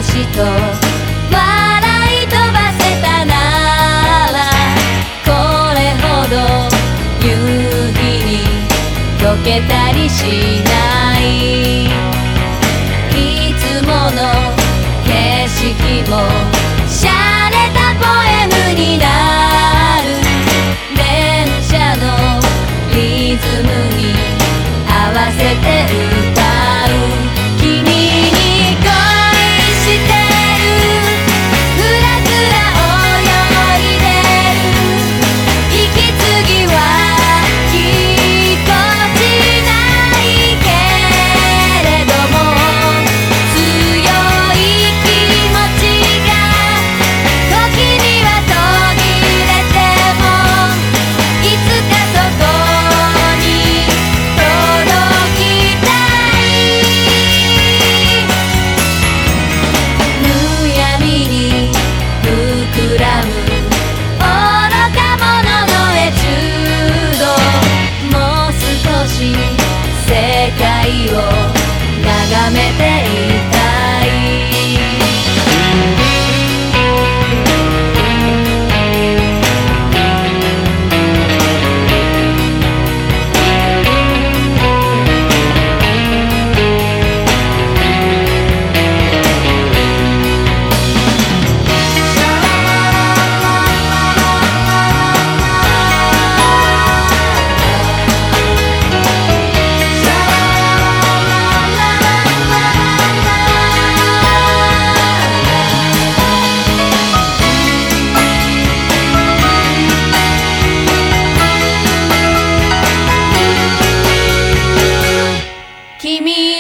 私と笑い飛ばせたならこれほど夕日に溶けたりしない。いつもの景色もシャレたポエムになる。電車のリズムに合わせて歌う。君に恋してる。ふらふら泳いでる。息継ぎはぎこちないけれども強い気持ちが時には途切れてもいつかそこに届きたい。むやみに膨らむ愚か者のエチュード。もう少し世界を眺めていたい。君